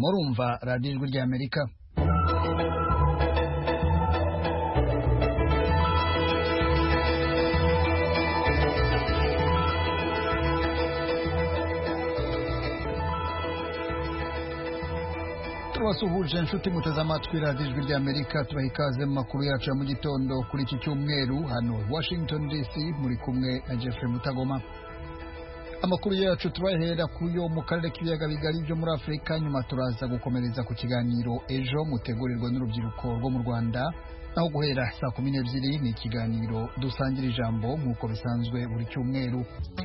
murumva radiyo ijwi ry'Amerika. Turabasuhuje inshuti muteze amatwi radiyo ijwi ry'Amerika, tubaha ikaze mu makuru yacu ya mu gitondo kuri iki cyumweru hano Washington DC, muri kumwe na Jeffrey Mutagoma. Amakuru yacu turahera kuyo mu karere k'ibiyaga bigari byo muri Afurika, nyuma turaza gukomereza ku kiganiro ejo mutegurirwa n'urubyiruko rwo mu Rwanda, naho guhera saa 12 ni ikiganiro dusangira ijambo nk'uko bisanzwe buri cyumweru.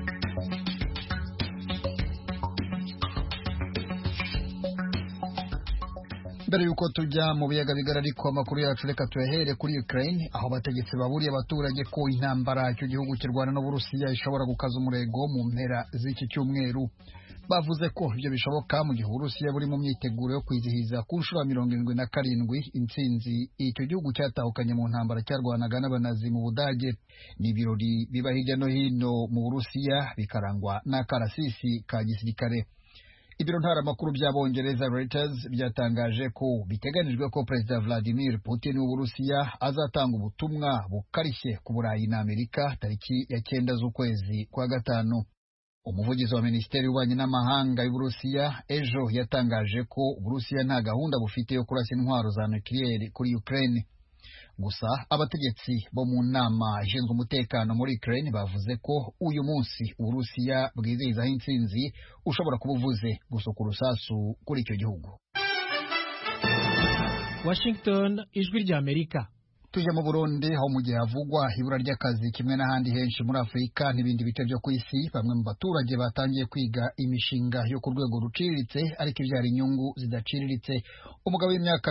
Mbere yuko tujya mu biyaga bigari ariko amakuru yacu reka tuyahere kuri Ukraine, aho abategetsi baburiye abaturage ko intambara icyo gihugu kirwana n'Uburusiya ishobora gukaza umurego mu mpera z'iki cyumweru. Bavuze ko ibyo bishoboka mu gihe Uburusiya buri mu myiteguro yo kwizihiza ku nshuro 77 intsinzi icyo gihugu cyatahukanye mu ntambara cyarwanaga n'abanazi mu Budage. Ni ibirori biba hirya no hino mu Burusiya bikarangwa n'akarasisi ka gisirikare. Ibiro ntaramakuru by'Abongereza Reuters byatangaje ko biteganijwe ko Perezida Vladimir Putin w'Uburusiya azatanga ubutumwa bukarishye ku Burayi na Amerika tariki ya 9 z'ukwezi kwa gatanu. Umuvugizi wa Minisiteri y'Ububanyi n'Amahanga y'Uburusiya ejo yatangaje ko Uburusiya nta gahunda bufite yo kurasa intwaro za nucleaire kuri Ukraine. Gusa abategetsi bo mu nama ishinzwe umutekano muri Ukraine bavuze ko uyu munsi Uburusiya bwizihizaho intsinzi ushobora kuba uvuze gusuka urusasu kuri icyo gihugu. Washington, ijwi ry'Amerika. Tuje mu Burundi, aho mu gihe havugwa ibura ry'akazi kimwe n'ahandi henshi muri Afurika n'ibindi bice byo ku isi, bamwe mu baturage batangiye kwiga imishinga yo ku rwego ruciriritse ariko ibyara inyungu zidaciriritse. Umugabo w'imyaka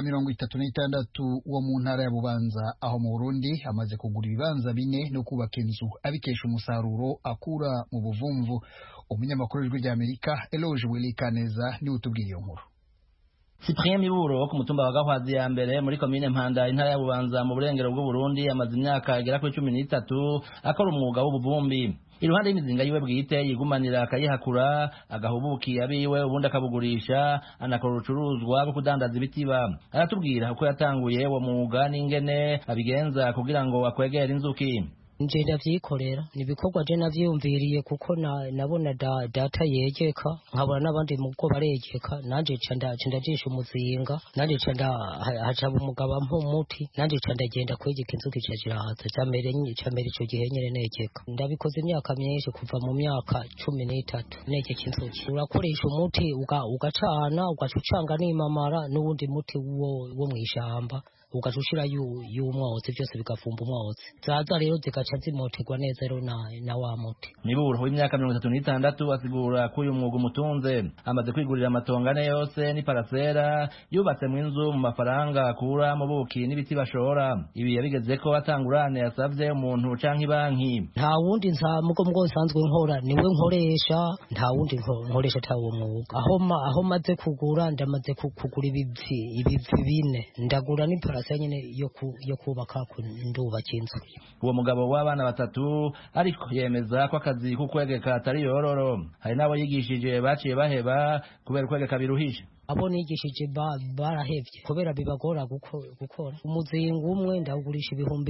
36 wo mu ntara ya Bubanza aho mu Burundi amaze kugura ibibanza 4 no kubaka inzu abikesha umusaruro akura mu buvumvu. Umunyamakuru w'ijwi ry'Amerika Eloge Wilikaneza ni utubwiye iyo nkuru. Cyprien Miburo wo ku mutumba wa Gahwazi ya mbere muri komine Mpanda intara ya Bubanza mu burengero bw'u Burundi amaze imyaka igera kuri 13 akora umwuga w'ubuvumbi. Iruhande y'imizinga yiwe bwite yigumanira akayihakura agahubukiye abiwe ubundi akabugurisha, anakora urucuruzwa rwo kudandaza ibitiba. Aratubwira uko yatanguye uwo mwuga n'ingene abigenza kugira ngo akwegere inzuki. Nje ndavyikorera nibikorwa je navyumviriye kuko nabona data yegeka nkabona n'abandi muko baregeka nanje ndajisha umuzinga nanje haca umugaba mpumuti nanje ndagenda kwegeka inzuki cyajirahaza camere ico gihe nyene negeka. Ndabikoze imyaka myinshi kuva mu myaka 13 negeka inzuki. Urakoresha umuti ugacana ugacucanga n'imamara n'ubundi muti wo mwishamba ugacushira y'umwotsi byose bigafumba umwotsi zaza rero zikaca zimoterwa neza rero na wa muti. Miburo w'imyaka 36 asigura ko uyu mwuga umutunze, amaze kwigurira amatongane yose ni parasera yubatse mu inzu mu mafaranga akura mu buki n'ibiti bashora. Ibi yabigeze ko atangurane yasavye umuntu canke banki. Nta wundi mugo nsanzwe nkora niwe nkoresha, nta wundi nkoresha tawo mwuga. Aho maze kugura ndamaze kugura ibivi 4 ndagura ni nyine yo kubaka ndubaka inzu. Uwo mugabo w'abana 3 ariko yemeza ko akazi kukwegeka atari yororo. Hari nabo yigishije baciye baheba kubera kwegeka biruhije. Abo nigishije barahevye kubera bibagora gukora. Umuzinga umwe ndawugurisha ibihumbi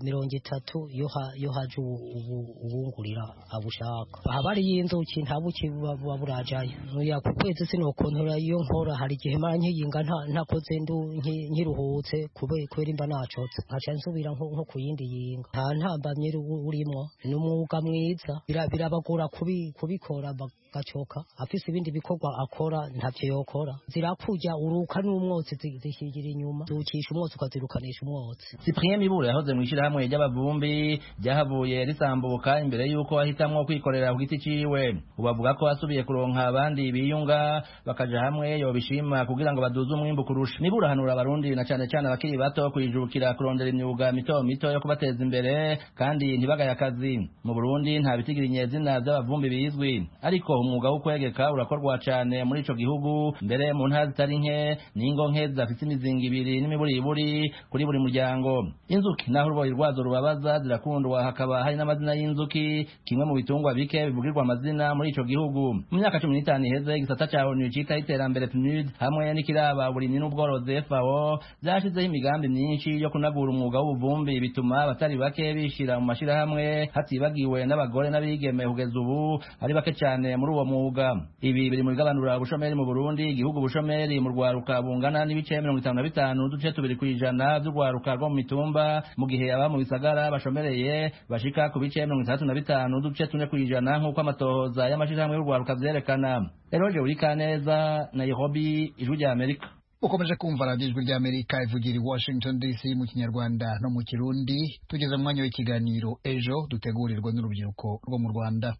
30 yo haje ubungurira abushaka. Habari y'inzuki ntabuki baburajayo. Nuya kukwezi sinokontora iyo nkora hari gihe mara nkiyinga ntakoze nkiruhutse kubera imba nacotse. Nkaca nsubira nko kuyindi yinga. Nta ntambamye urimo n'umwuga mwiza. Birabagora kubikora gacoka. Afise ibindi bikorwa akora ntavyo yokora. Zirakuja uruka n'umwotsi zishigira inyuma dukisha umwotsi ukazirukanisha umwotsi. Cyprien Miburo yahoze mu ishirahamwe ry'abavumbi ryahavuye risambuka imbere yuko ahitamwo kwikorera ku giti ciwe. Ubavuga ko asubiye kuronka abandi biyunga bakaja hamwe yobishima kugira ngo baduze umwimbu kurusha. Miburo hanura abarundi na cyane abakiri bato kwijukira kurondera imyuga mito yo kubateza imbere kandi ntibagaye akazi. Mu Burundi nta bitigira inyezina by'abavumbi bizwi, ariko umwuga wo kwegeka urakorwa cyane muri ico gihugu mbere mu ntara zitari nke n'ingo nke zafite imizinga ibiri n'imiburiburi kuri buri muryango. Inzuki naho uruboyi rwazo rubabaza zirakundwa, hakaba hari n'amazina y'inzuki, kimwe mu bitungwa bike bivugirwa amazina muri ico gihugu. Mu myaka 15 iheze igisata ca ONU cita iterambere PNUD hamwe n'ikiraba uburimyi n'ubworozi FAO byashizeho imigambi myinshi yo kunagura umwuga w'ubuvumbi, bituma abatari bake bishira mu mashirahamwe hatibagiwe n'abagore n'abigeme kugeza ubu ari bake cyane muri uwo mwuga. Ibi biri mu bigabanura ubushomeri mu Burundi, igihugu ubushomeri mu rwaruka bungana n'ibice 55 duce 2% by'urwaruka rwo mu mitumba, mu gihe aba mu bisagara bashomereye bashika ku bice 65 duce 4% nk'uko amatohoza y'amashirahamwe y'urwaruka vyerekana. Eroje Urikaneza, Nairobi, Ijwi rya Amerika. Ukomeje kumva radio Ijwi rya Amerika ivugira i Washington DC mu Kinyarwanda no mu Kirundi. Tugeze mu mwanya w'ikiganiro ejo dutegurirwa n'urubyiruko rwo mu Rwanda.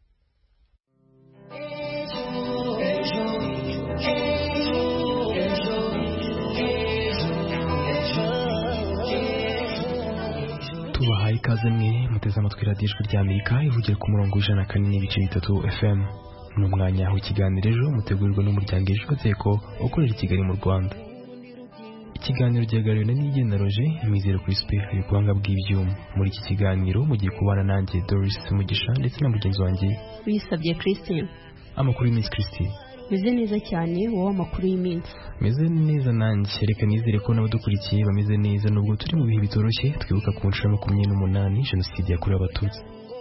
Tubahaye ikaze mwe muteze amatwi radio Ijwi rya Amerika ivugira ku murongo w'104.3 FM. Ni umwanya aho ikiganiro ejo mutegurirwa n'umuryango Ejo Gateko ukorera i Kigali mu Rwanda. Ikiganiro cyagariwe na Nigena Roger Mizero Crispin ari kubanga bw'ibyuma. Muri iki kiganiro mugiye kubana nanjye Doris Mugisha ndetse na mugenzi wanjye Wisabye Christine. Amakuru y'Iminsi Christine. Meze neza cyane, wowe amakuru y'Iminsi? Meze neza nanjye, reka nizere ko n'abadukurikiye bameze neza nubwo turi mu bihe bitoroshye twibuka ku nshuro 28 Jenoside yakorewe Abatutsi.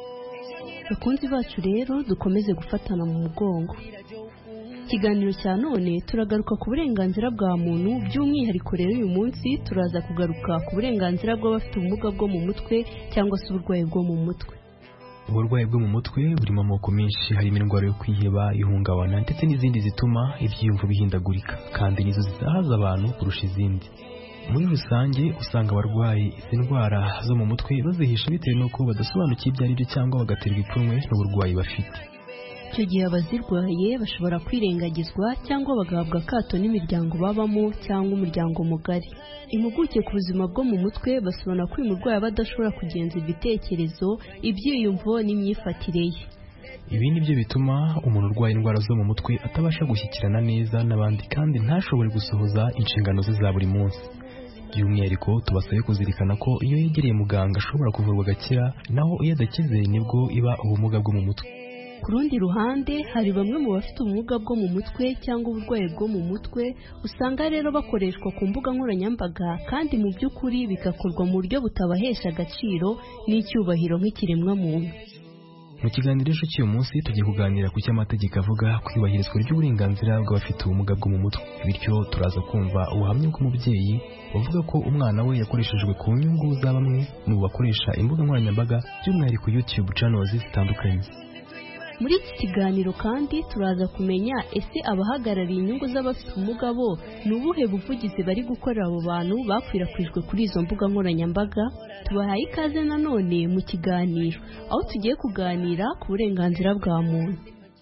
Bakunzi bacu rero dukomeze gufatana mu mugongo. Ikiganiro cya none turagaruka ku burenganzira bwa muntu, by'umwihariko rero uyu munsi turaza kugaruka ku burenganzira bw'abafite ubumuga bwo mu mutwe cyangwa se uburwayi bwo mu mutwe. Uburwayi bwo mu mutwe burimo amoko menshi, harimo indwara yo kwiheba, ihungabana ndetse n'izindi zituma ibyiyumvo bihindagurika kandi nizo zizahaza abantu kurusha izindi. Muri rusange usanga abarwayi izi ndwara zo mu mutwe bazihisha bitewe n'uko badasobanukiye ibyo ari byo cyangwa bagaterwa ipfunwe n'uburwayi bafite. Icyo gihe abazirwaye bashobora kwirengagizwa cyangwa bagahabwa akato n'imiryango babamo cyangwa umuryango mugari. Impuguke ku buzima bwo mu mutwe basobanura ko uyu murwayi aba adashobora kugenza ibitekerezo, ibyiyumvo n'imyifatire ye. Ibi ni byo bituma umuntu urwaye indwara zo mu mutwe atabasha gushyikirana neza n'abandi kandi ntashobore gusohoza inshingano ze za buri munsi. By'umwihariko tubasabe kuzirikana ko iyo yegereye muganga ashobora kuvurwa agakira, naho iyo adakize nibwo iba ubumuga bwo mu mutwe. Ku rundi ruhande hari bamwe mu bafite ubumuga bwo mu mutwe cyangwa uburwayi bwo mu mutwe usanga rero bakoreshwa ku mbuga nkoranyambaga kandi mu by'ukuri bigakorwa mu buryo butabahesha agaciro n'icyubahiro nk'ikiremwa muntu. Mu kiganiro ejo cy'uyu munsi tugiye kuganira ku cy'amategeko avuga kwiyubahirizwa ry'uburenganzira bw'abafite ubumuga bwo mu mutwe. Bityo turaza kumva ubuhamya bw'umubyeyi bavuga ko umwana we yakoreshejwe ku nyungu za bamwe mu bakoresha imbuga nkoranyambaga by'umwihariko YouTube channels zitandukanye. Muri iki kiganiro kandi turaza kumenya ese abahagarariye inyungu z'abafite ubumuga bo ni ubuhe buvugizi bari gukorera abo bantu bakwirakwijwe kuri izo mbuga nkoranyambaga. Tubahaye ikaze nanone mu kiganiro aho tugiye kuganira ku burenganzira bwa muntu.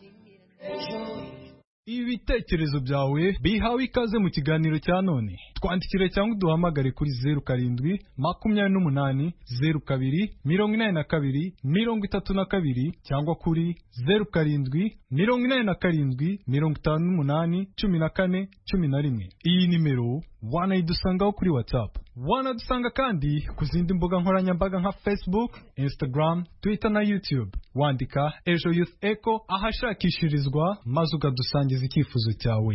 Ibitekerezo byawe bihawe ikaze mu kiganiro cya none. Twandikire cyangwa duhamagare kuri 07 28 02 42 32 cyangwa kuri 07 47 58 14 11. Iyi nimero wanayidusangaho kuri WhatsApp. Wanadusanga kandi ku zindi mbuga nkoranyambaga nka Facebook, Instagram, Twitter na YouTube. Wandika Ejo Youth Echo ahashakishirizwa maze ukadusangiza icyifuzo cyawe.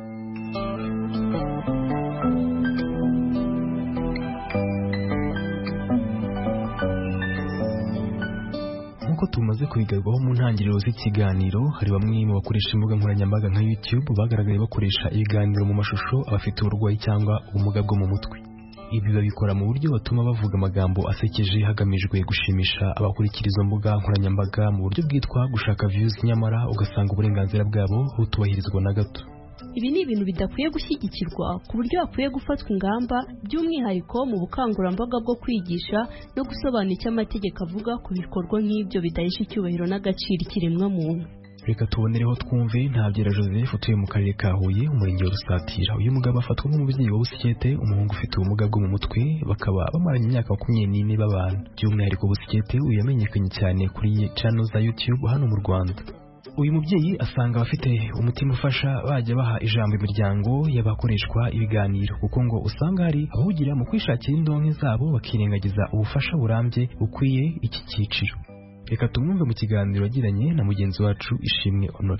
Nkuko tumaze kubigarwaho mu ntangiriro z'ikiganiro, hari bamwe mu bakoresha imbuga nkoranyambaga nka YouTube bagaragaye bakoresha ibiganiro mu mashusho abafite uburwayi cyangwa ubumuga bwo mu mutwe. Ibi babikora mu buryo batuma bavuga amagambo asekeje hagamijwe gushimisha abakurikira izo mbuga nkoranyambaga mu buryo bwitwa gushaka views, nyamara ugasanga uburenganzira bwabo butubahirizwa na gato. Ibi ni ibintu bidakwiye gushyigikirwa ku buryo hakwiye gufatwa ingamba by'umwihariko mu bukangurambaga bwo kwigisha no gusobanura icyo amategeko avuga ku bikorwa nk'ibyo bidahesha icyubahiro n'agaciro ikiremwa muntu. Reka tubonereho twumve Ntabyera Joseph utuye mu karere ka Huye, umurenge wa Rusatira. Uyu mugabo afatwa nk'umubyeyi wa Busikete, umuhungu ufite ubumuga bwo mu mutwe, bakaba bamaranye imyaka 24 babana. By'umwihariko Busikete uyu yamenyekanye cyane kuri channel za YouTube hano mu Rwanda. uyu mubyeyi asanga abafite umutima ufasha bajya baha ijambo imiryango y'abakoreshwa ibiganiro kuko ngo usanga hari abahugira mu kwishakira indonke zabo bakirengagiza ubufasha burambye bukwiye iki cyiciro. Reka tumwumve mu kiganiro yagiranye na mugenzi wacu Ishimwe Honore.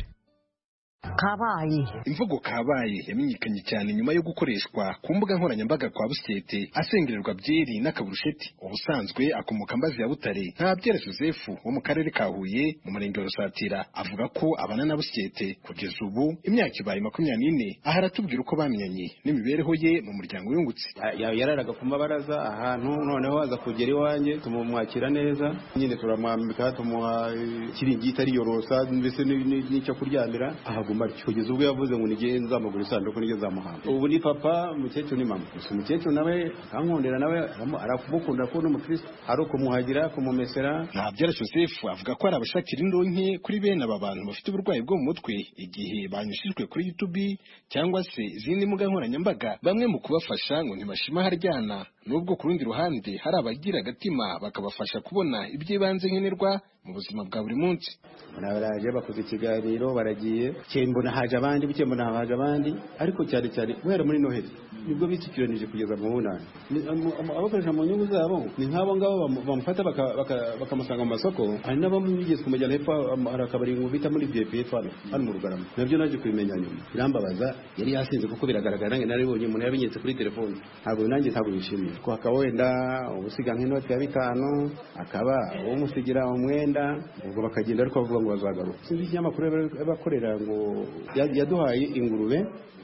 Kabaye imvugo kabaye yamenyekanye cyane nyuma yo gukoreshwa ku mbuga nkoranyambaga kwa Busyete asengererwa byeri n'akaburusheti. Ubusanzwe akomoka Mbazi ya Butare. Ntabyera Joseph wo mu karere ka Huye mu murenge wa Rusatira avuga ko abana na Busyete kugeza ubu imyaka ibaye 24. Aha aratubwira uko bamenyanye n'imibereho ye mu muryango yungutse. Yararaga ku mabaraza ahantu noneho aza kugera iwanjye tumumwakira neza nyine turamwambika tumuha kiringiti ari yorosa mbese n'icyo kuryamira kugeza ubwo yavuze ngo nige nzamugura isanduku nige zamuhamba. Ubu ni papa, umukecuru ni mama. Umukecuru nawe akankondera nawe arakubukunda ko n'umukristo ari ukumuhagira kumumesera. Ntabyera Joseph avuga ko ari abashakira indonke kuri bene aba bantu bafite uburwayi bwo mu mutwe igihe banyushijwe kuri YouTube cyangwa se izindi mbuga nkoranyambaga. Bamwe mu kubafasha ngo ntibashima haryana, nubwo ku rundi ruhande hari abagira agatima bakabafasha kubona iby'ibanze nkenerwa mu buzima bwa buri munsi. Baraje bakoze ikiganiro baragiye mbona haje abandi buke mbona haje abandi ariko cyane cyane guhera muri Noheli nibwo bitikiranije kugeza mu bunani. Abakoresha mu nyungu zabo ni nk'abo ngabo bamufata bakamusanga mu masoko. Hari n'abamwigeze kumujyana hepfo arakabari ngo bita muri BPF hano mu Rugarama. Nabyo naje kubimenya nyuma birambabaza. Yari yasinze kuko biragaragara nange naribonye umuntu yabinyetse kuri telefone. Ntabwo bishimiye ko akaba wenda ubusiga nk'inoti ya 5 akaba umusigira umwenda ubwo bakagenda ariko bavuga ngo bazagaruka. Sinzi ikinyamakuru bakorera ngo yaduhaye ingurube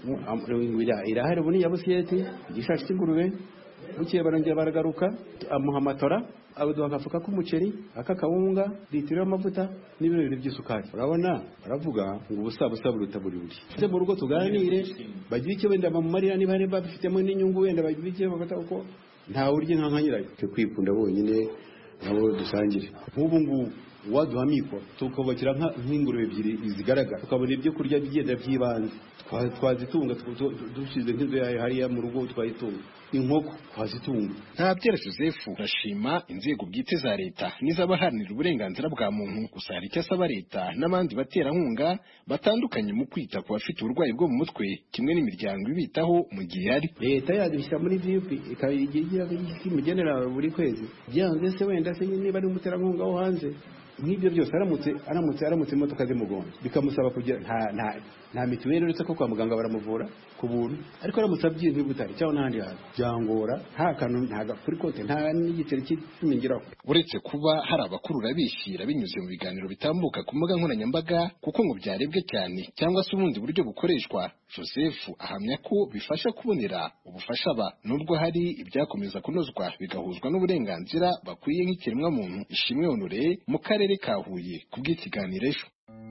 irahari ubu ni ya Busyete igishashi cy'ingurube bukiye barongera baragaruka amuha amatora abuduha agafuka k'umuceri akakawunga litiro y'amavuta n'ibirori by'isukari. Urabona baravuga ngo ubusa buruta buri buri mu rugo tuganire bagira icyo wenda bamumarira niba hari bafitemo n'inyungu wenda bagira icyo bafata uko nta urye nka nyirayo kwikunda bonyine nabo dusangire. Nk'ubu ngubu waduha mikoro tukubakira nk'ingurube ebyiri zigaragara tukabona ibyo kurya bigenda by'ibanze twazitunga dushize nk'inzu hariya mu rugo twayitunga inkoko twazitunga. Ntabyera Joseph arashima inzego bwite za leta n'iz'abaharanira uburenganzira bwa muntu gusa hari icyo asaba leta n'abandi baterankunga batandukanye mu kwita ku bafite uburwayi bwo mu mutwe kimwe n'imiryango ibitaho mu gihe hari. Leta yadushyira muri VIP ikayigira imugenera buri kwezi byanze se wenda se niba ari umuterankunga wo hanze nk'ibyo byose aramutse imodoka zimugonga bikamusaba kugira nta mituweli uretse ko kwa muganga baramuvura ku buntu ariko aramusabye nk'ibutari cyangwa n'ahandi hantu byangora nta kantu nta kuri kote nta n'igiceri cy'imingiraho. Uretse kuba hari abakurura bishyira binyuze mu biganiro bitambuka ku mbuga nkoranyambaga kuko ngo byarebwe cyane cyangwa se ubundi buryo bukoreshwa, Joseph ahamya ko bifasha kubonera ubufasha nubwo hari ibyakomeza kunozwa bigahuzwa n'uburenganzira bakwiye nk'ikiremwa muntu. Ishimwe Honore mu karere ka Huye kubw'ikiganiro ejo.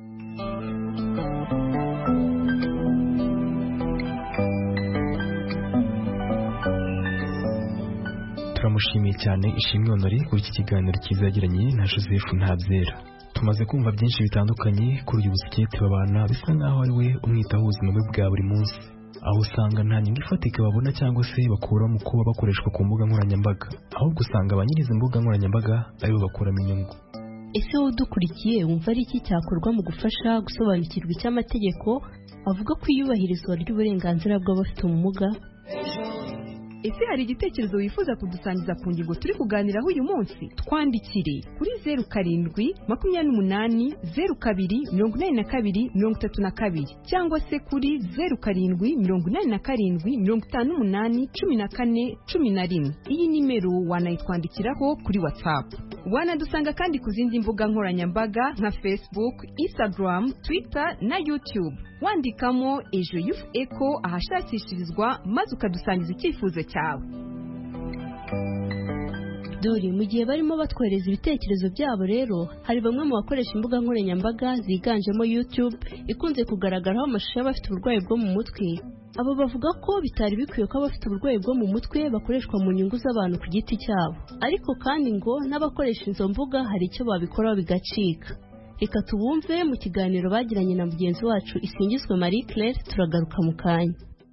Turamushimiye cyane Ishimwe Honore kuri iki kiganiro cyiza yagiranye na Joseph Ntabyera. Tumaze kumva byinshi bitandukanye kuri uyu Busyete babana bisa nkaho ari we umwitaho ubuzima bwe bwa buri munsi, aho usanga nta nyungu ifatika babona cyangwa se bakura mu kuba bakoreshwa ku mbuga nkoranyambaga, ahubwo usanga abanyiriza imbuga nkoranyambaga aribo bakuramo inyungu. Ese wowe udukurikiye wumva ari iki cyakorwa mu gufasha gusobanukirwa icy'amategeko avuga ko iyubahirizwa ry'uburenganzira bw'abafite ubumuga? Ese hari igitekerezo wifuza kudusangiza ku ngingo turi kuganiraho uyu munsi? Twandikire kuri 0728024232 cyangwa se kuri 0787581411. Iyi nimero wanayitwandikiraho kuri WhatsApp. Wanadusanga kandi ku zindi mbuga nkoranyambaga nka Facebook, Instagram, Twitter na YouTube. Wandikamo Ejo Youth Echo ahashakishirizwa maze ukadusangiza icyifuzo cyawe. Dore mu gihe barimo batwohereza ibitekerezo byabo rero hari bamwe mu bakoresha imbuga nkoranyambaga ziganjemo YouTube ikunze kugaragaraho amashusho y'abafite uburwayi bwo mu mutwe. Abo bavuga ko bitari bikwiye ko abafite uburwayi bwo mu mutwe bakoreshwa mu nyungu z'abantu ku giti cyabo, ariko kandi ngo n'abakoresha izo mbuga hari icyo babikoraho bigacika. Reka tubumve mu kiganiro bagiranye na mugenzi wacu Isingizwe Marie Claire, turagaruka mu kanya.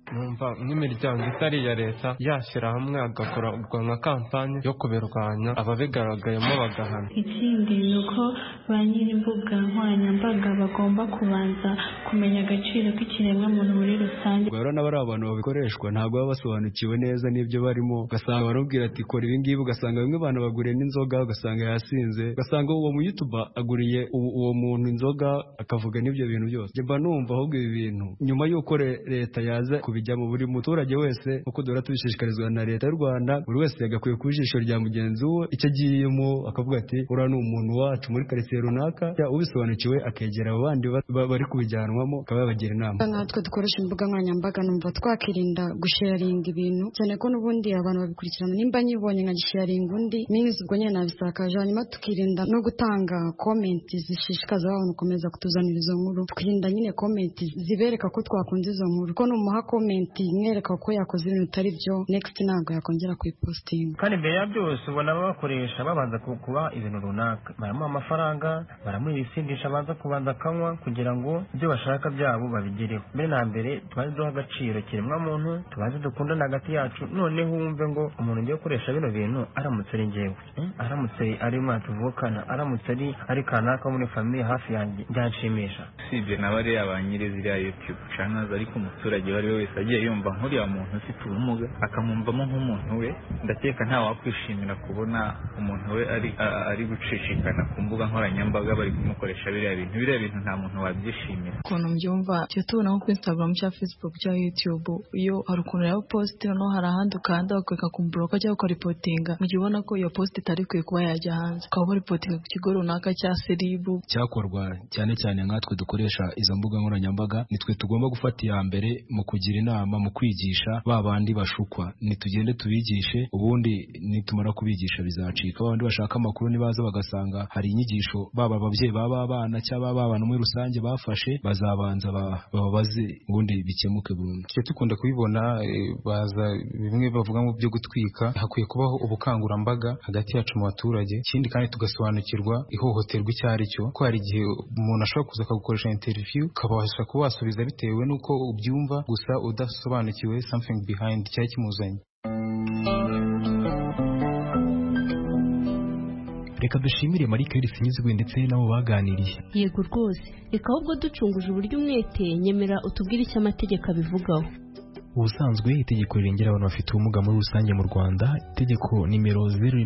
numva nk'imiryango itari iya leta yashyira hamwe agakora nka kampanye yo kubirwanya ababigaragayemo bagahana. Ikindi ni uko ba nyir'imbuga nkoranyambaga bagomba kubanza kumenya agaciro k'ikiremwamuntu muri rusange. Rero n'abari abantu babikoreshwa ntabwo baba basobanukiwe neza n'ibyo barimo, ugasanga barabwira ati kora ibi ngibi, ugasanga bimwe abantu baguriye n'inzoga, ugasanga yasinze, ugasanga uwo mu YouTuber aguriye uwo muntu inzoga akavuga n'ibyo bintu byose. Njye mba numva ahubwo ibi bintu nyuma y'uko leta yaza kubijyamo, buri muturage wese uko duhora tubishishikarizwa na leta y'u Rwanda, buri wese yagakwiye ku ijisho rya mugenzi we icyo agiyemo, akavuga ati uriya ni umuntu wacu muri karitsiye runaka, ubisobanukiwe akegera abo bandi bari kubijyanwamo akaba yabagira inama. Natwe dukoresha imbuga nkoranyambaga numva twakirinda gusharinga ibintu, cyane ko n'ubundi abantu babikurikirana, nimba nyibonye nka gisharinga undi minsi ubwo nyine nabisakaje, hanyuma tukirinda no gutanga komenti zishishikaza abantu gukomeza kutuzanira izo nkuru, tukirinda nyine komenti zibereka ko twakunze izo nkuru, ko numuha komenti mwereka ko yakoze ibintu bitari byo, next ntabwo yakongera kuyipostinga. Kandi mbere ya byose ubona bakoresha babanza kuba ibintu runaka, baramuha amafaranga, baramuha ibisindisha abanza kubanza akanywa kugira ngo ibyo bashaka byabo babigereho. Mbere na mbere tubanze duha agaciro kiremwa muntu, tubanze dukundana hagati yacu, noneho wumve ngo umuntu ngiye gukoresha bino bintu aramutse ari njyewe, aramutse ari umwana tuvukana, aramutse ari kanaka muri famiye hafi yanjye, byanshimisha. Sibyo nabari abanyire ziriya YouTube channels, ariko umuturage wari wese agiye yumva nk'uriya muntu ufite ubumuga akamwumvamo nk'umuntu we, ndakeka nta wakwishimira kubona umuntu we ari gucishikana ku mbuga nkoranyambaga bari kumukoresha biriya bintu nta muntu wabyishimira. Ukuntu mbyumva cyo tubona nko kuri Instagram cya Facebook cya YouTube, iyo hari ukuntu rero post no hari ahandi ukanda ukeka kumbloka cyangwa ukaripotinga mu gihe ubona ko iyo post itari kwiye kuba yajya hanze, ukaba ripotinga ku kigo runaka cya seribu. Cyakorwa cyane cyane nkatwe dukoresha izo mbuga nkoranyambaga, nitwe tugomba gufata iya mbere mu kugira inama, mu kwigisha ba bandi bashukwa, nitugende tubigishe, ubundi nitumara kubigisha bizacika. Abandi bashaka amakuru nibaza bagasanga hari inyigisho baba ababyeyi baba abana cyangwa babana muri rusange bafashe, bazabanza bababaze ubundi bikemuke burundu. Cyo tukunda kubibona baza bimwe bavuga mu byo gutwika, hakwiye kubaho ubukangurambaga hagati yacu mu baturage, ikindi kandi tugasobanukirwa ihohoterwa icyo ari cyo, ko hari igihe umuntu ashobora kuza akagukoresha interview ukabasha kubasubiza bitewe n'uko ubyumva, gusa udasobanukiwe something behind cyari kimuzanye. Reka dushimire Marie Claire Sinyizwe ndetse nabo baganiriye. Yego rwose, reka ahubwo ducunguje uburyo umwete, nyemera utubwire icyo amategeko abivugaho. Ubusanzwe itegeko rirengera abantu bafite ubumuga muri rusange mu Rwanda, itegeko nimero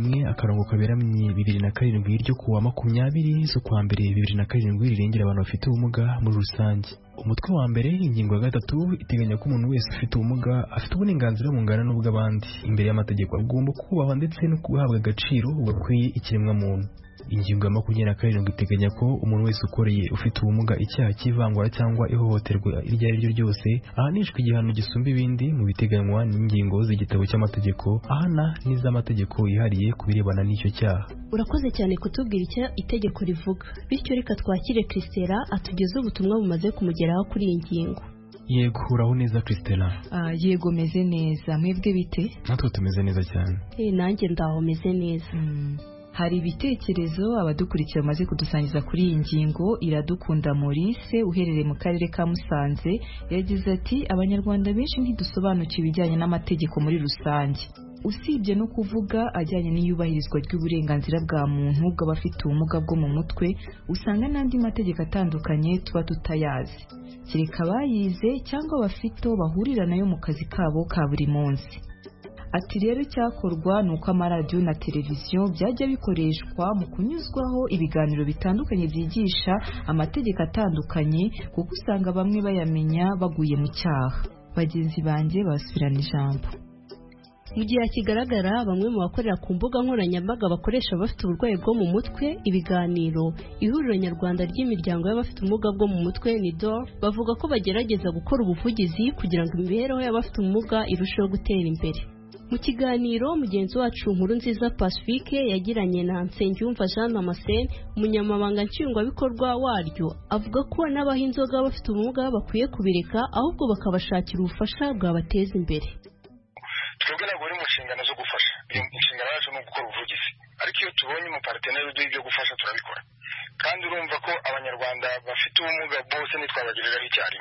01/2007 ryo kuwa 20 z'ukwa mbere 2007 rirengera abantu bafite ubumuga muri rusange. Umutwe wa mbere ingingo ya 3 iteganya ko umuntu wese ufite ubumuga afite uburenganzira bungana n'ubw'abandi imbere y'amategeko, agomba kubahwa ndetse no guhabwa agaciro gakwiye ikiremwa muntu. Ingingo ya 27 iteganya ko umuntu wese ukoreye ufite ubumuga icyaha cy'ivangura cyangwa ihohoterwa iryo ari ryo ryose ahanishwa igihano gisumba ibindi mu biteganywa n'ingingo z'igitabo cy'amategeko ahana n'iz'amategeko yihariye ku birebana n'icyo cyaha. Urakoze cyane kutubwira icyo itegeko rivuga, bityo reka twakire Christela atugeze ubutumwa bumaze kumugeraho kuri iyi ngingo. Yego, uraho neza Christela? Yego meze neza, mwebwe bite? Natwe tumeze neza cyane. Nanjye ndaho meze neza. Hari ibitekerezo abadukurikira bamaze kudusangiza kuri iyi ngingo. Iradukunda Maurice uherereye mu karere ka Musanze yagize ati abanyarwanda benshi ntidusobanukiwe ibijyanye n'amategeko muri rusange, usibye no kuvuga ajyanye n'iyubahirizwa ry'uburenganzira bwa muntu bw'abafite ubumuga bwo mu mutwe, usanga n'andi mategeko atandukanye tuba tutayazi, kereka abayize cyangwa bafite bahurira nayo mu kazi kabo ka buri munsi. Ati rero icyakorwa ni uko amaradiyo na televiziyo byajya bikoreshwa mu kunyuzwaho ibiganiro bitandukanye byigisha amategeko atandukanye, kuko usanga bamwe bayamenya baguye mu cyaha. Bagenzi banjye basubirana ijambo. Mu gihe kigaragara bamwe mu bakorera ku mbuga nkoranyambaga bakoresha abafite uburwayi bwo mu mutwe ibiganiro, ihuriro nyarwanda ry'imiryango y'abafite ubumuga bwo mu mutwe NIDOR bavuga ko bagerageza gukora ubuvugizi kugira ngo imibereho y'abafite ubumuga irusheho gutera imbere. Mu kiganiro mugenzi wacu Nkurunziza Pacifique yagiranye na Nsengiyumva Jean Damascene, umunyamabanga nshingwabikorwa waryo, avuga ko n'abaha inzoga bafite ubumuga bakwiye kubireka ahubwo bakabashakira ubufasha bwabateza imbere. Twebwe ntabwo ari mu nshingano zo gufasha, inshingano yacu ni gukora ubuvugizi, ariko iyo tubonye umuparteneri uduha ibyo gufasha turabikora. Kandi urumva ko abanyarwanda bafite ubumuga bose ntitwabagereraho icyarimwe,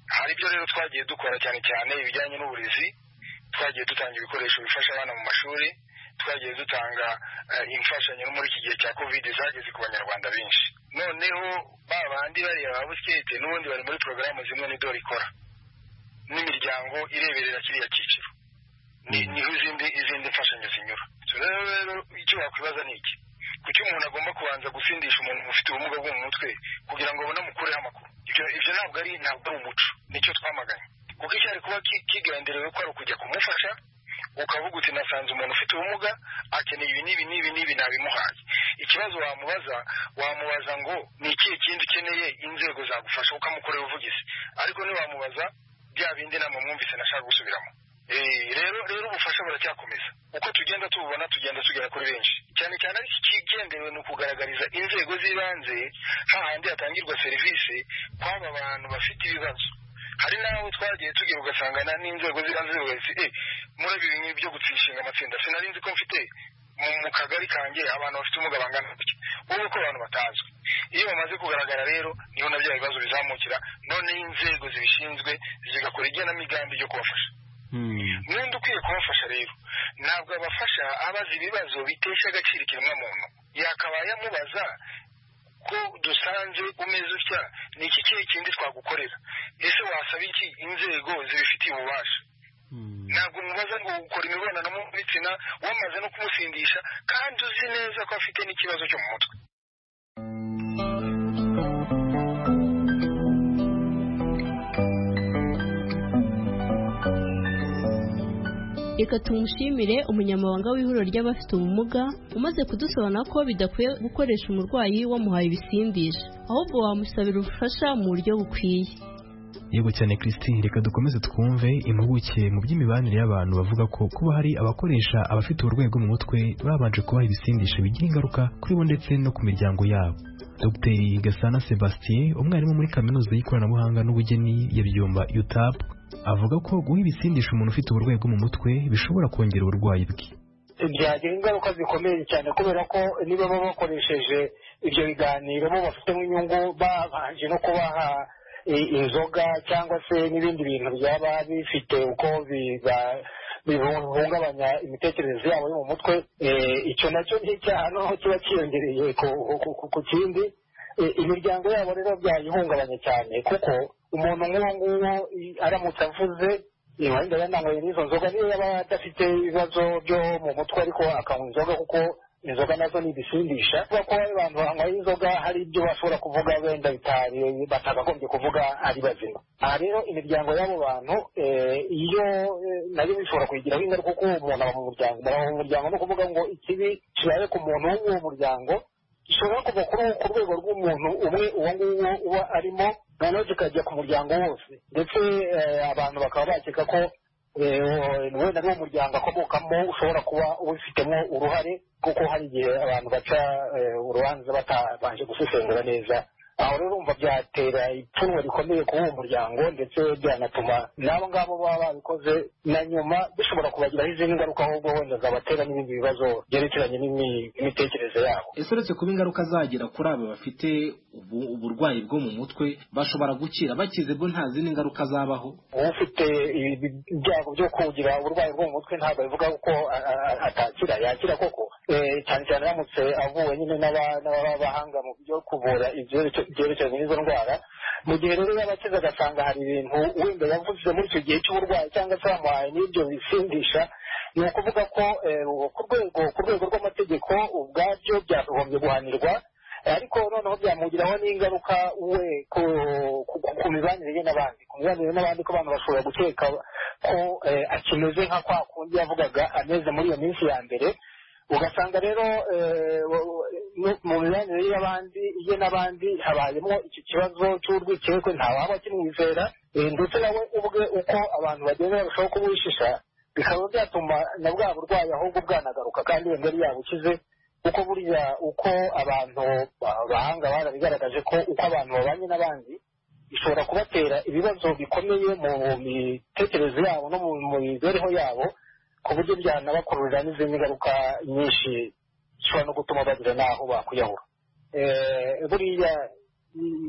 hari ibyo rero twagiye dukora cyane cyane ibijyanye n'uburezi, twagiye dutanga ibikoresho bifasha abana mu mashuri, twagiye dutanga imfashanyo no muri iki gihe cya covid zageze ku banyarwanda benshi. Noneho babandi bariya ba busikete n'ubundi bari muri porogaramu zimwe n'idore ikora n'imiryango ireberera kiriya cyiciro, niho izindi mfashanyo zinyura. Rero icyo wakwibaza ni iki, kuki umuntu agomba kubanza gusindisha umuntu ufite ubumuga bwo mu mutwe kugira ngo abone amukureho amakuru? Ibyo ntabwo ari umuco, nicyo twamaganye, kuko icyari kuba kigenderewe ko ari ukujya kumufasha, ukavuga uti nasanze umuntu ufite ubumuga akeneye ibi n'ibi nabimuhaye. Ikibazo wamubaza ngo ni ikihe kindi ukeneye, inzego zagufasha ukamukorera ubuvugizi, ariko ntiwamubaza bya bindi namwe mwumvise nashaka gusubiramo. Rero ubufasha buracyakomeza, uko tugenda tububona tugenda tugera kuri benshi, cyane cyane ariko ikigendewe ni ukugaragariza inzego z'ibanze hahandi hatangirwa serivisi kw'aba bantu bafite ibibazo. Hari n'aho twagiye tugera ugasangana n'inzego z'ibanze zose muri ibi bintu byo gutsishinga amatsinda, sinari nzi ko mfite mu kagari kanjye abantu bafite ubumuga bangana gutya, ubu ko abantu batazwi. Iyo bamaze kugaragara rero niho na bya bibazo bizamukira, none inzego zibishinzwe zigakora igenamigambi ryo kubafasha. N'undi ukwiye kubafasha rero ntabwo abafasha abaza ibibazo bitesha agaciro ikiremwamuntu, yakabaye amubaza ko dusanze umeze utya, ni iki kindi twagukorera, ese wasaba iki inzego zibifitiye ububasha. Ntabwo mubaza ngo ukora imibonano mpuzabitsina wamaze no kumusindisha kandi uzi neza ko afite n'ikibazo cyo mu mutwe. Reka tumushimire umunyamabanga w'ihuriro ry'abafite ubumuga umaze kudusobanura ko bidakwiye gukoresha umurwayi wamuhaye ibisindisha, ahubwo wamusabira ubufasha mu buryo bukwiye. Yego cyane Christine, reka dukomeze twumve impuguke mu by'imibanire y'abantu bavuga ko kuba hari abakoresha abafite uburwayi bwo mu mutwe babanje kubaha ibisindisha bigira ingaruka kuri bo ndetse no ku miryango yabo. Dr Gasana Sebastien, umwarimu muri kaminuza y'ikoranabuhanga n'ubugeni ya Byumba UTAP, avuga ko guha ibisindisha umuntu ufite uburwayi bwo mu mutwe bishobora kongera uburwayi bwe. Byagira ingaruka zikomeye cyane, kubera ko niba baba bakoresheje ibyo biganiro bo bafitemo inyungu, babanje no kubaha inzoga cyangwa se n'ibindi bintu byaba bifite uko bihungabanya imitekerereze yabo yo mu mutwe, icyo nacyo ni icyaha noneho kiba cyiyongereye ku kindi. Imiryango yabo rero byayihungabanya cyane, kuko umuntu nk'uwo nguwo aramutse avuze wenda yananyweye n'izo nzoga, niyo yaba adafite ibibazo byo mu mutwe ariko akanywa inzoga, kuko inzoga nazo ni ibisindisha, kuko ko abantu banyweye inzoga hari ibyo bashobora kuvuga wenda batagagombye kuvuga ari bazima. Aha rero imiryango y'abo bantu iyo nayo bishobora kuyigiraho ingaruka, kuko umuntu aba mu muryango no kuvuga ngo ikibi kibaye ku muntu w'uwo muryango gishobora kuva ku rwego rw'umuntu umwe uwo nguwo uba arimo, noneho kikajya ku muryango wose, ndetse abantu bakaba bakeka ko wenda n'uwo muryango akomokamo ushobora kuba ubifitemo uruhare, kuko hari igihe abantu baca urubanza batabanje gusesengura neza. Aho rero umva byatera ipfunwe rikomeye kuri uwo muryango, ndetse byanatuma n'abo ngabo baba babikoze na nyuma bishobora kubagiraho izindi ngaruka, ahubwo wenda zabatera n'ibindi bibazo byerekeranye n'imitekerereze yabo. Ese uretse kuba ingaruka zagira kuri abo bafite uburwayi bwo mu mutwe bashobora gukira, bakize bwo nta zindi ngaruka zabaho? Ufite ibyago byo kugira uburwayi bwo mu mutwe ntabwo bivuga ko atakira, yakira koko, cyane cyane aramutse avuwe nyine n'abahanga mu byo kuvura ibyerekeranye n'izo ndwara. Mu gihe rero yabakize agasanga hari ibintu wenda yavuze muri icyo gihe cy'uburwayi cyangwa se bamuhaye n'ibyo bisindisha, ni ukuvuga ko ku rwego rw'amategeko ubwabyo byakagombye guhanirwa, ariko noneho byamugiraho n'ingaruka we ku mibanire ye n'abandi, ko abantu bashobora gukeka ko akimeze nka kwa kundi yavugaga ameze muri iyo minsi ya mbere. Ugasanga rero mu mibanire ye n'abandi habayemo iki kibazo cy'urwikekwe, ntawaba akimwizera, ndetse nawe ubwe uko abantu bagenda barushaho kubuhishisha, bikaba byatuma na bwa burwayi ahubwo bwanagaruka kandi wenda yari yabukize, kuko buriya uko abantu bahanga barabigaragaje ko uko abantu babanye n'abandi bishobora kubatera ibibazo bikomeye mu mitekerereze yabo no mu mibereho yabo, ku buryo byanabakururira n'izindi ngaruka nyinshi zishobora no gutuma bagira n'aho bakwiyahura. Buriya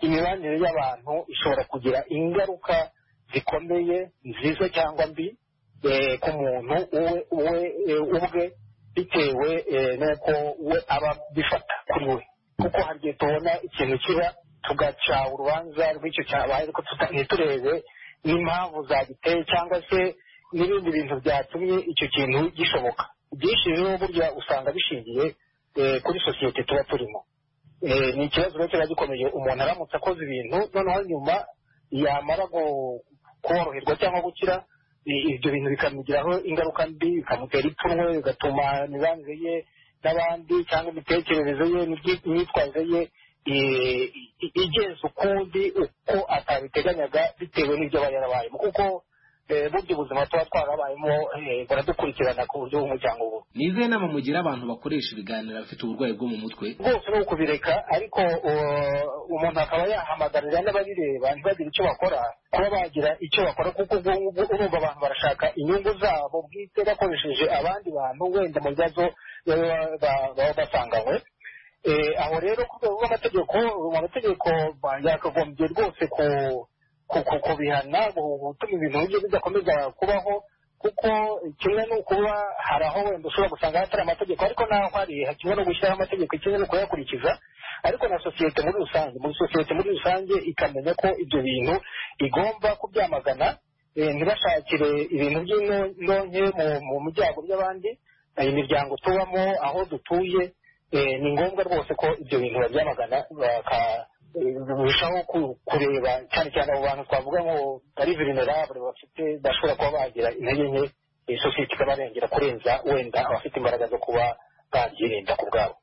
imibanire y'abantu ishobora kugira ingaruka zikomeye nziza cyangwa mbi ku muntu ubwe bitewe n'uko we aba bifata kuri we kuko hari igihe tubona ikintu kiba tugaca urubanza rw'icyo cyabaye ariko ntiturebe n'impamvu zagiteye cyangwa se n'ibindi bintu byatumye icyo kintu gishoboka byinshi rero burya usanga bishingiye kuri sosiyete tuba turimo ni ikibazo rero kiba gikomeye umuntu aramutse akoze ibintu noneho nyuma yamara koroherwa cyangwa gukira ibyo bintu bikamugiraho ingaruka mbi bikamutera ipfunwe bigatuma imibanire ye n'abandi cyangwa imitekerereze ye n'imyitwarire ye igenza ukundi uko atabiteganyaga bitewe n'ibyo aba yarabayemo kuko burya ubuzima tuba twarabayemo buradukurikirana ku buryo bw'umuryango ubu. ni izihe nama mugira abantu bakoresha ibiganiro bafite uburwayi bwo mu mutwe? rwose ni ukubireka ariko umuntu akaba yahamagarira n'ababireba ntibagire icyo bakora kuba bagira icyo bakora kuko urumva abantu barashaka inyungu zabo bwite bakoresheje abandi bantu wenda mu bibazo baba basanganywe. aho rero ku rwego rw'amategeko amategeko yakagombye rwose kubihana gutuma ibintu nk'ibyo bidakomeza kubaho kuko kimwe ni ukuba hari aho wenda ushobora gusanga hatari amategeko ariko naho hari kimwe no gushyiraho amategeko kimwe no kuyakurikiza ariko na sosiyete muri rusange ikamenya ko ibyo bintu igomba kubyamagana ntibashakire ibintu by'indonke mu byago by'abandi imiryango tubamo aho dutuye ni ngombwa rwose ko ibyo bintu babyamagana birushaho kureba cyane cyane abo bantu twavuga ngo bari vulnerable bashobora kuba bagira intege nke sosiyete ikabarengera kurenza wenda abafite imbaraga zo kuba babyirinda ku bwabo.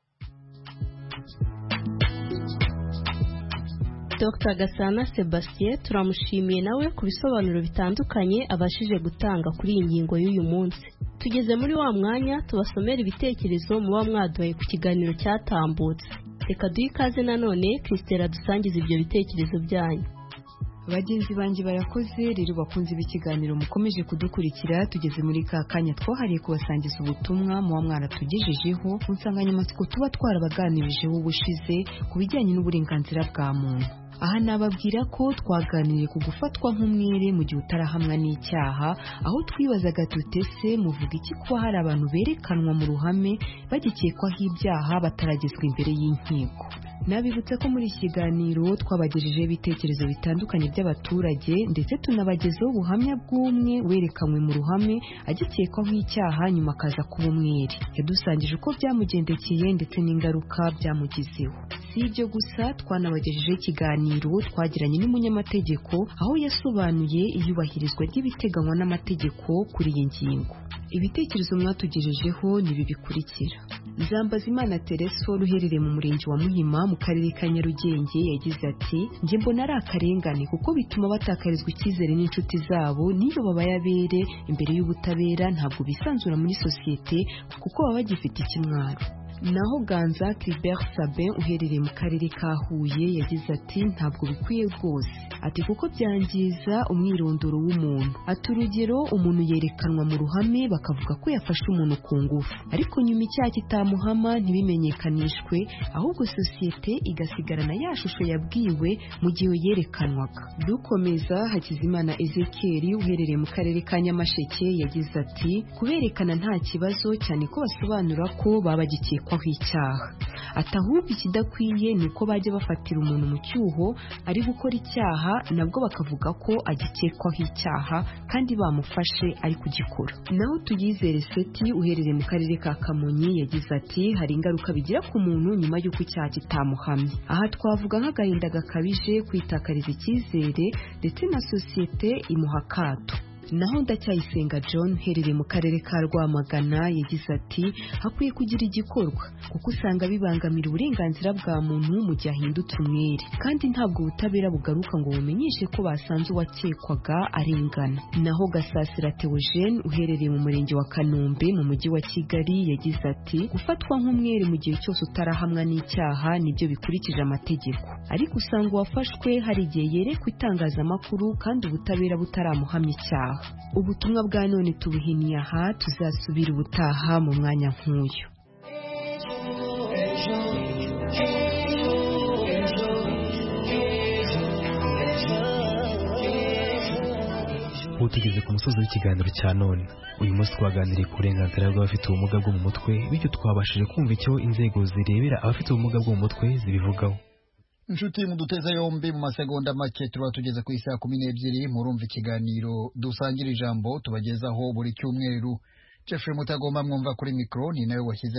Dr Gasana Sebastien turamushimiye nawe ku bisobanuro bitandukanye abashije gutanga kuri iyi ngingo y'uyu munsi. Tugeze muri wa mwanya tubasomera ibitekerezo muba mwaduhaye ku kiganiro cyatambutse. Reka duhe ikaze nanone Christelle dusangiza ibyo bitekerezo byanyu. Bagenzi banjye barakoze rero bakunze b'ikiganiro mukomeje kudukurikira tugeze muri ka kanya twahariye kubasangiza ubutumwa muba mwaratugejejeho ku nsanganyamatsiko tuba twarabaganirijeho ubushize ku bijyanye n'uburenganzira bwa muntu. aha nababwira ko twaganiriye ku gufatwa nk'umwere mu gihe utarahamwa n'icyaha aho twibazaga tutese muvuga iki kuba hari abantu berekanwa mu ruhame bagikekwaho ibyaha bataragezwa imbere y'inkiko. Nabibutse ko muri iki kiganiro twabagejejeho ibitekerezo bitandukanye by'abaturage ndetse tunabagezaho ubuhamya bw'umwe werekanywe mu ruhame agikekwaho icyaha nyuma akaza kuba umwere. Yadusangije uko byamugendekeye ndetse n'ingaruka byamugizeho. Si ibyo gusa twanabagejejeho ikiganiro twagiranye n'umunyamategeko aho yasobanuye iyubahirizwa ry'ibiteganywa n'amategeko kuri iyi ngingo. Ibitekerezo mwatugejejeho nibi bikurikira. Nzambazimana Tereso ruherereye mu murenge wa Muhima mu karere ka Nyarugenge yagize ati njye mbona ari akarengane kuko bituma batakarizwa icyizere n'inshuti zabo niyo babaye abere imbere y'ubutabera ntabwo bisanzura muri sosiyete kuko baba bagifite ikimwaro. Naho Ganza Clibert Sabin uherereye mu karere ka Huye yagize ati ntabwo bikwiye rwose ati kuko byangiza umwirondoro w'umuntu. Ati urugero umuntu yerekanwa mu ruhame bakavuga ko yafashe umuntu ku ngufu ariko nyuma icyaha kitamuhama ntibimenyekanishwe ahubwo sosiyete igasigarana ya shusho yabwiwe mu gihe yerekanwaga. Dukomeza Hakizimana Ezekiel uherereye mu karere ka Nyamasheke yagize ati kuberekana nta kibazo cyane ko basobanura ko baba bagikekwaho icyaha. Ati ahubwo ikidakwiye ni uko bajya bafatira umuntu mu cyuho ari gukora icyaha nabwo bakavuga ko agikekwaho icyaha kandi bamufashe ari kugikora. Naho Tuyizere Seti uherereye mu karere ka Kamonyi yagize ati hari ingaruka bigira ku muntu nyuma y'uko icyaha kitamuhamye. Aha twavuga nk'agahinda gakabije, kwitakariza icyizere ndetse na sosiyete imuha akato. Naho Ndacyayisenga John herereye mu karere ka Rwamagana yagize ati hakwiye kugira igikorwa kuko usanga bibangamira uburenganzira bwa muntu mu gihe ahindutse umwere kandi ntabwo ubutabera bugaruka ngo bumenyeshe ko basanze uwakekwaga arengana. Naho Gasasira Theogene uherereye mu murenge wa Kanombe mu mujyi wa Kigali yagize ati gufatwa nk'umwere mu gihe cyose utarahamwa n'icyaha nibyo bikurikije amategeko ariko usanga uwafashwe hari igihe yerekwa itangazamakuru kandi ubutabera butaramuhamya icyaha. Ubutumwa bwa none tubuhiniye aha tuzasubira ubutaha mu mwanya nk'uyu. tugeze ku musozi w'ikiganiro cya none. Uyu munsi twaganiriye ku burenganzira bw'abafite ubumuga bwo mu mutwe, bityo twabashije kumva icyo inzego zirebera abafite ubumuga bwo mu mutwe zibivugaho. Inshuti muduteza yombi mu masegonda make tuba tugeze ku isaha 12 murumva ikiganiro dusangira ijambo tubagezaho buri cyumweru. Jeffrey Mutagomba mwumva kuri mikro ni nawe washyize